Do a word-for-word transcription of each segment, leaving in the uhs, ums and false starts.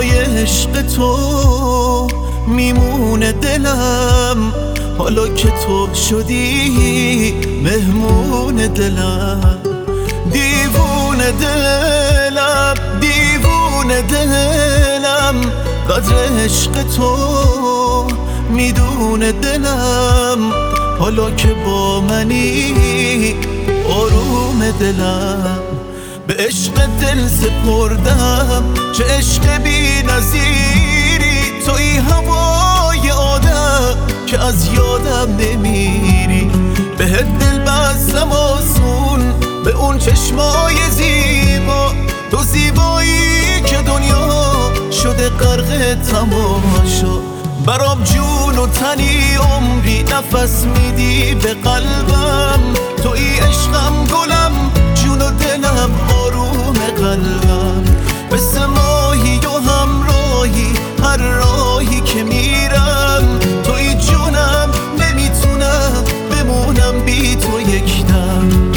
برای عشق تو میمونه دلم، حالا که تو شدی مهمون دلم. دیوونه دلم دیوونه دلم، قدر عشق تو میدونه دلم، حالا که با منی آروم دلم. به عشق دل سپردم، چه عشق بی نظیری، توی هوای آدم که از یادم نمیری. بهت دل بستم آسون، به اون چشمای زیبا، تو زیبایی که دنیا شده غرق تماشا. برام جون و تنی عمری نفس میدی به قلبم، توی عشقم گلم، جون و دلم آروم قلبم. مثل ماهی و همراهی هر راهی که میرم، توی جونم نمیتونم بمونم بی تو یک دم.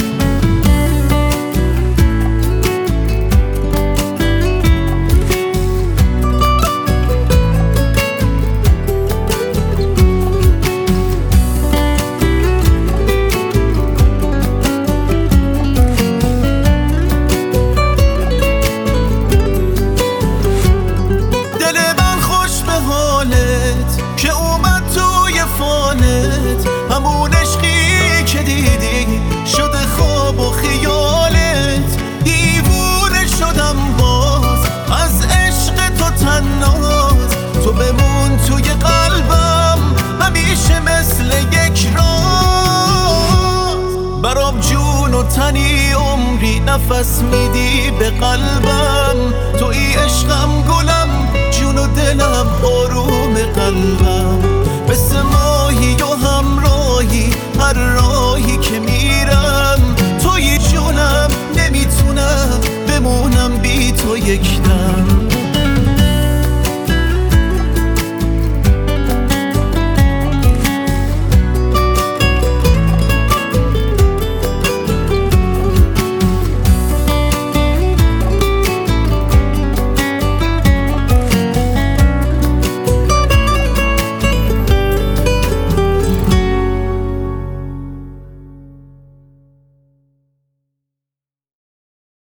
همون عشقی که دیدی شده خواب و خیالت، دیوونه شدم باز از عشق تو تناز. تو بمون توی قلبم همیشه مثل یک راز، برام جون و تنی عمری نفس میدی به قلبم.